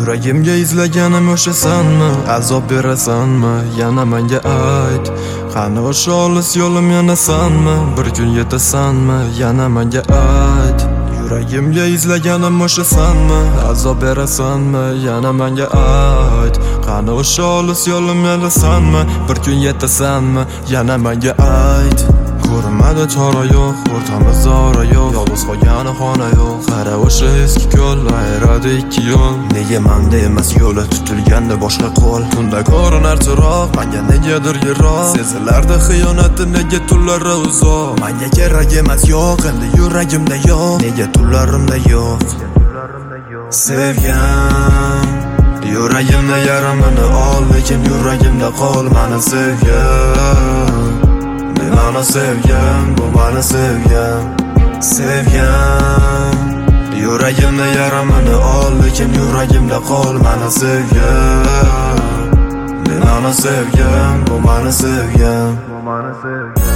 Yuragimga izlaganim o'shasanmi? Azob berasanmi? Yana menga ayt. Qani o'sha olis yo'lim yanasanmi? Bir kun yetasanmi? Yana menga ayt. Yuragimga izlaganim o'shasanmi? Azob berasanmi? Yana menga ayt. Qani o'sha olis yo'lim yanasanmi? Bir kun yetasanmi? Yana menga ayt. Ko'rmadi chora yo'q, o'rtamizda ora yo'q, yolg'iz qolgani xona yo'q. Qara o'sha eski ko'l, ayiradi ikki yo'l. Nega menda emas yo'li tutilganda boshqa qo'l? Tunda ko'rinar chiroq, menga negadir yiroq. Sezilardi xiyonati, nega tunlari uzoq? Menga kerak emas yo'q, endi yuragimda yo'q. Nega tunlarimda yo'q? Sevgan yuragimda yaramini ol, lekin yuragimda qol. Meni sevgan, meni sevgan, bu meni sevgan. Sevgan yuragimda yaramini ol, lekin yuragimda qol. Meni sevgan, meni sevgan, bu meni sevgan, bu meni sevgan.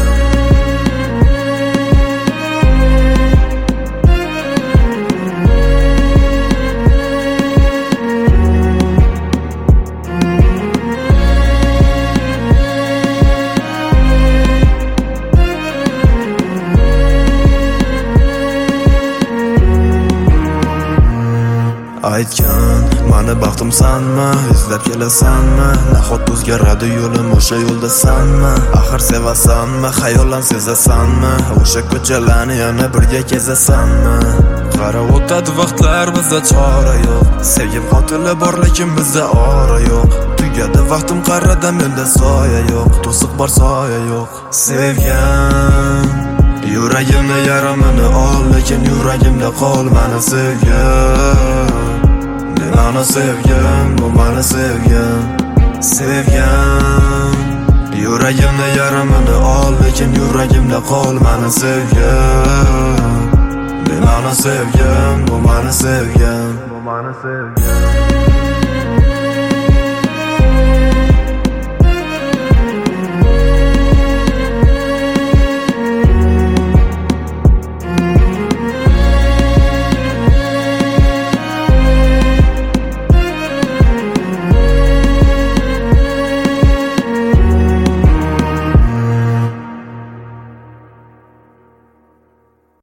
Aytgan, mani baxtimsanmi? Izlab kelasanmi? Nahot o'zgaradi yo'lim, o'sha yo'ldasanmi? Axir sevasanmi? Xayollan sezasanmi? O'sha ko'chalarni yana birga kezasanmi? Qara o'tadi vaqtlar, bizda chora yo'q. Sevgim qotili bor, lekin bizda ora yo'q. Tugadi vaqtim qarada, menda soya yo'q. To'siq bor, soya yo'q. Sevgan yuragimda yaramini ol, lekin yuragimda qol. Meni sevgan, meni sevgan, bu meni sevgan. Sevgan yuragimda yaramini ol, lekin yuragimda qol. Meni sevgan, meni sevgan, bu meni sevgan, bu meni sevgan.